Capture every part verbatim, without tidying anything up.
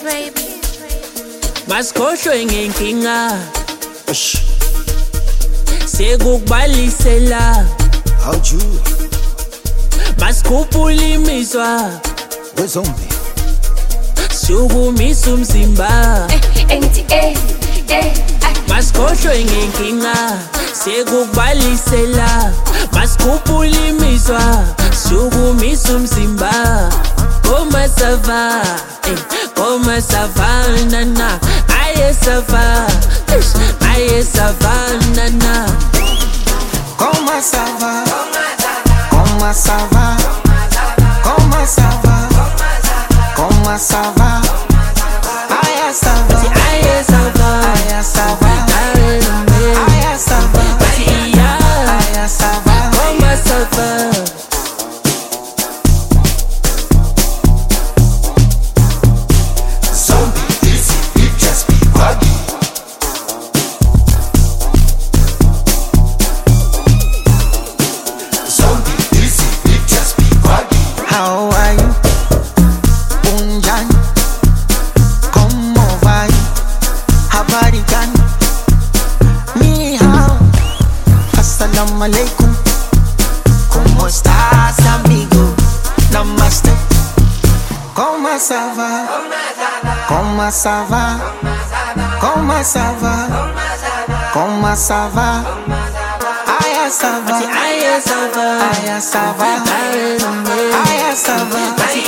baby. Masikhohlwe ngenkinga sekukubalisela How'd you? Masikhuphula imizwa Wezombi. sukumisa umzimba Engithi eh eh Masikhohlwe ngenkinga sekukubalisela Masikhuphula imizwa sukumisa umzimba Koma sava eh koma savana na aye sava aye savana na Comment ça va? Comment ça va? Comment ça va? Comment ça va? Aïe ça va. aye sava Aïe ça va. aye Aïe ça va. Aïe ça va. koma sava Zombie easy, you just be buggy. Zombie easy, you just be buggy. How are you? Unjan? ¿Cómo va? Habari gani? Ni hao. Assalamu alaikum. ¿Cómo estás, amigo? Namaste. ¿Cómo ça va? Comment ça va? Comment ça va? Comment ça va? Aïe ça va. aye sava Aïe ça va. Aïe ça va.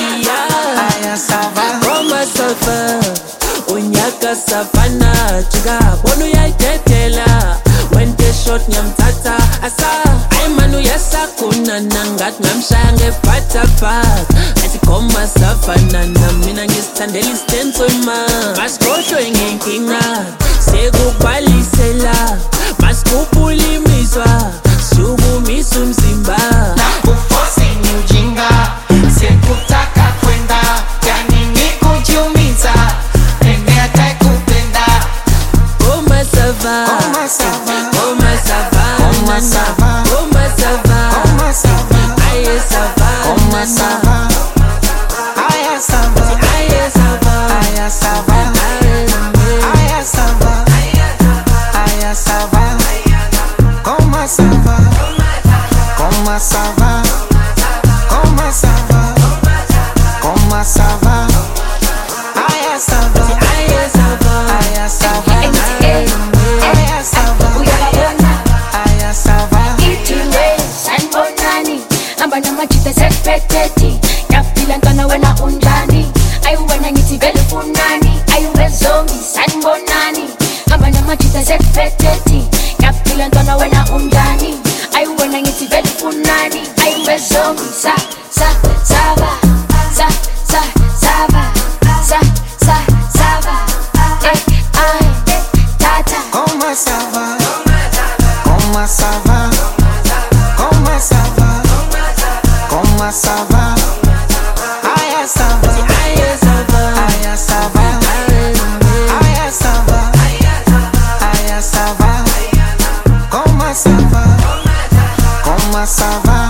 Aïe ça va. koma sava unyaka savana jika bona uyayithethela wente shot ngiyamthatha asa ayi manu yasakuna nangathi ngamshaya ngebhathabhat athi koma savana mina ngisithandela isitenso ma masikhohlwe ngenkinga sekukubalisela masikhuphula imizwa sukumisa umzimba Nakufosi ni ujinga, sikutaka kwenda, yani ni kujiumiza, nene atakupenda. koma sava Comment ça va? koma sava Comment ça va? koma sava Comment ça va? aye sava Comment ça va? Aïe ça va. aye sava Aïe ça va. Aïe ça va. Aïe ça va. Comment ça va? Comment ça va? Comment ça va? Comment ça va? Aïe ça va. aye sava Aïe ça va. Engithi eh eh Aïe ça va. uyabona Aïe ça va. ithi we sanibonani hamba namajita sekuphethethi yaphila ntwana wena unjani ayi wena ngithi vele ufunani ayi wezombi sanibonani hamba namajita sekuphethethi yaphila ntwana wena unjani ayi wena ngithi vele ufunani ayi wezombi sa sa sava sa sa sava sa sa sava ay ay tata Comment ça va? Comment ça va? Comment ça va? Comment ça va? Aïe ça va. aye sava Aïe ça va. Aïe ça va. Aïe ça va. Comment ça va? Comment ça va?